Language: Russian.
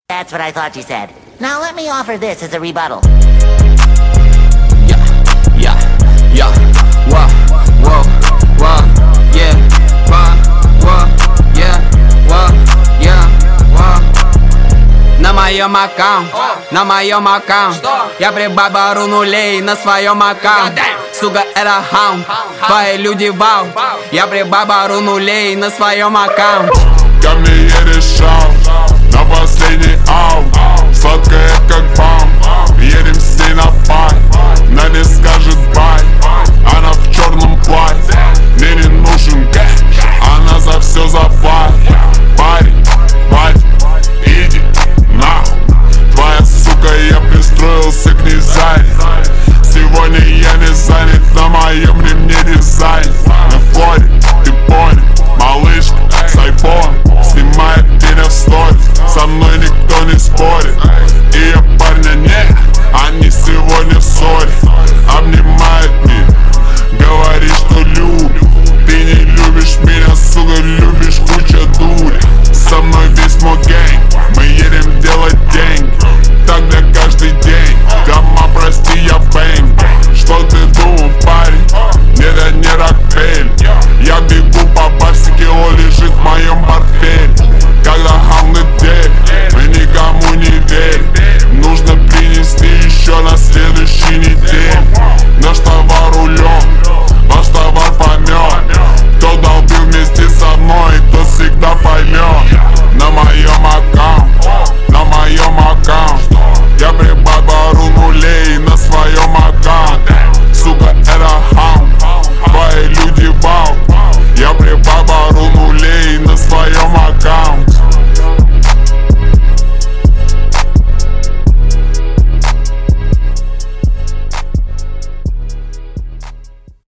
That's what I thought you said. Now let me offer this as a rebuttal. Yeah, yeah, yeah. Whoa, whoa, whoa, yeah, whoa, yeah, whoa. На моем аккаунте, на моем аккаунте я прибавлю нулей на своем аккаунте. Сука, это хаунд, твои люди вау. Я прибавлю нулей на своем аккаунте. Got me in the show, на последний